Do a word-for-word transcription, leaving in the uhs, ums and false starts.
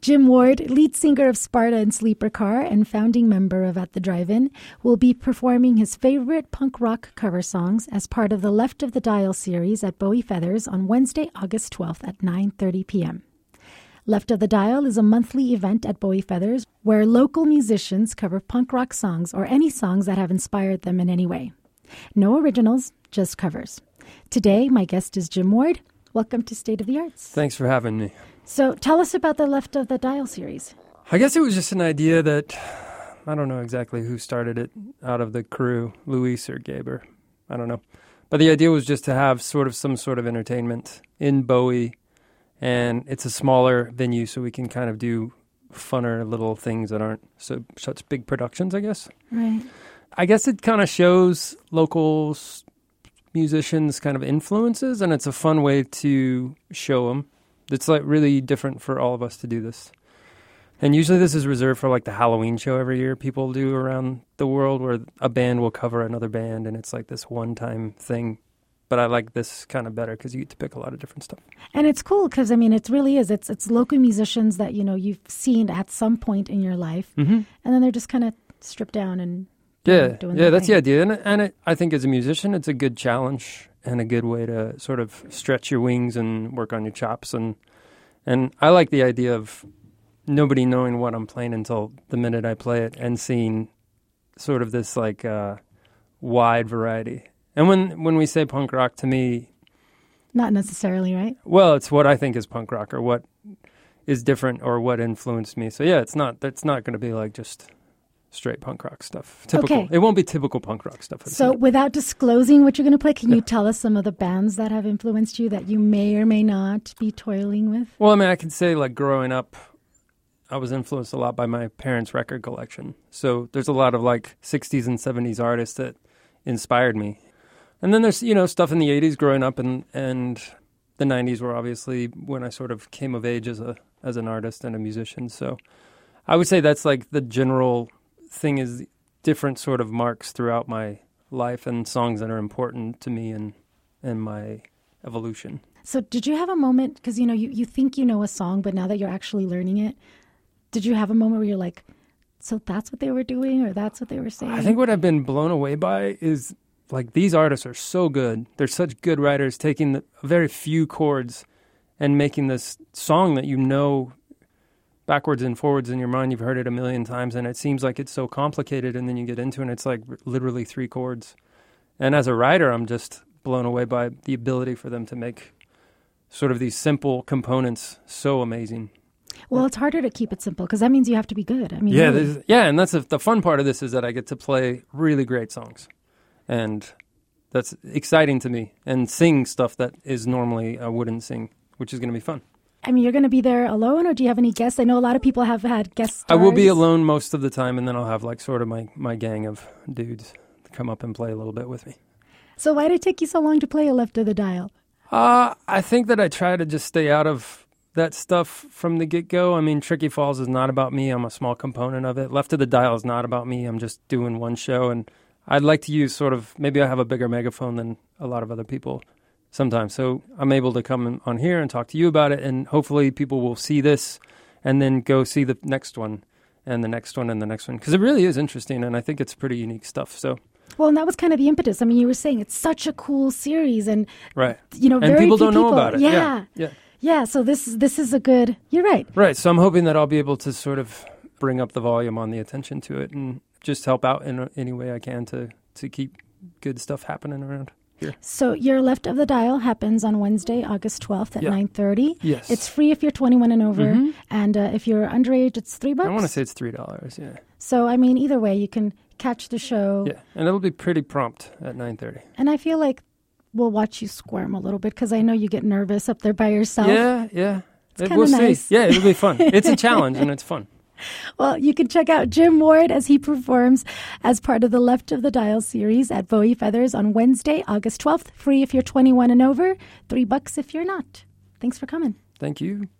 Jim Ward, lead singer of Sparta and Sleeper Car and founding member of At the Drive-In, will be performing his favorite punk rock cover songs as part of the Left of the Dial series at Bowie Feathers on Wednesday, August twelfth at nine thirty p.m. Left of the Dial is a monthly event at Bowie Feathers where local musicians cover punk rock songs or any songs that have inspired them in any way. No originals, just covers. Today, my guest is Jim Ward. Welcome to State of the Arts. Thanks for having me. So tell us about the Left of the Dial series. I guess it was just an idea that, I don't know exactly who started it out of the crew, Luis or Gaber, I don't know. But the idea was just to have sort of some sort of entertainment in Bowie, and it's a smaller venue so we can kind of do funner little things that aren't so such big productions, I guess. Right. I guess it kind of shows local musicians' kind of influences, and it's a fun way to show them. It's like really different for all of us to do this. And usually this is reserved for like the Halloween show every year people do around the world where a band will cover another band and it's like this one-time thing. But I like this kind of better because you get to pick a lot of different stuff. And it's cool because, I mean, it really is. It's it's local musicians that, you know, you've seen at some point in your life. Mm-hmm. And then they're just kind of stripped down and yeah, doing yeah, that's thing. the idea. And, and it, I think as a musician, it's a good challenge and a good way to sort of stretch your wings and work on your chops. And and I like the idea of nobody knowing what I'm playing until the minute I play it and seeing sort of this like uh, wide variety. And when, when we say punk rock, to me... Not necessarily, right? Well, it's what I think is punk rock or what is different or what influenced me. So yeah, it's not, it's not going to be like just... straight punk rock stuff. Typical. Okay. It won't be typical punk rock stuff. So without disclosing what you're going to play, can yeah. you tell us some of the bands that have influenced you that you may or may not be toiling with? Well, I mean, I can say like growing up, I was influenced a lot by my parents' record collection. So there's a lot of like sixties and seventies artists that inspired me. And then there's, you know, stuff in the eighties growing up and, and the nineties were obviously when I sort of came of age as a as an artist and a musician. So I would say that's like the general... thing is different sort of marks throughout my life and songs that are important to me and and my evolution. So did you have a moment, because you know you, you think you know a song, but now that you're actually learning it, did you have a moment where you're like, so that's what they were doing or that's what they were saying? I think what I've been blown away by is like these artists are so good. They're such good writers, taking the very few chords and making this song that you know backwards and forwards in your mind. You've heard it a million times and it seems like it's so complicated, and then you get into it and it's like literally three chords. And as a writer, I'm just blown away by the ability for them to make sort of these simple components so amazing. Well, it's harder to keep it simple because that means you have to be good. I mean, yeah, really. yeah, and that's a, the fun part of this is that I get to play really great songs, and that's exciting to me, and sing stuff that is normally I wouldn't sing, which is going to be fun. I mean, you're going to be there alone, or do you have any guests? I know a lot of people have had guest stars. I will be alone most of the time, and then I'll have like sort of my, my gang of dudes come up and play a little bit with me. So why did it take you so long to play a Left of the Dial? Uh, I think that I try to just stay out of that stuff from the get-go. I mean, Tricky Falls is not about me. I'm a small component of it. Left of the Dial is not about me. I'm just doing one show, and I'd like to use sort of, maybe I have a bigger megaphone than a lot of other people sometimes. So I'm able to come on here and talk to you about it, and hopefully people will see this and then go see the next one and the next one and the next one, because it really is interesting, and I think it's pretty unique stuff. So, well, and that was kind of the impetus. I mean, you were saying it's such a cool series, and right, you know, and very people few don't people, know about it. Yeah, yeah, yeah. yeah. So this this is a good. You're right. Right. So I'm hoping that I'll be able to sort of bring up the volume on the attention to it and just help out in any way I can to to keep good stuff happening around here. So your Left of the Dial happens on Wednesday, August twelfth at yeah. nine thirty. Yes. It's free if you're twenty-one and over, mm-hmm. and uh, if you're underage, it's three bucks. I want to say it's three dollars. Yeah. So I mean, either way, you can catch the show. Yeah, and it'll be pretty prompt at nine thirty. And I feel like we'll watch you squirm a little bit because I know you get nervous up there by yourself. Yeah, yeah. It's it, we'll nice. see. Yeah, it'll be fun. It's a challenge and it's fun. Well, you can check out Jim Ward as he performs as part of the Left of the Dial series at Bowie Feathers on Wednesday, August twelfth. Free if you're twenty-one and over, three bucks if you're not. Thanks for coming. Thank you.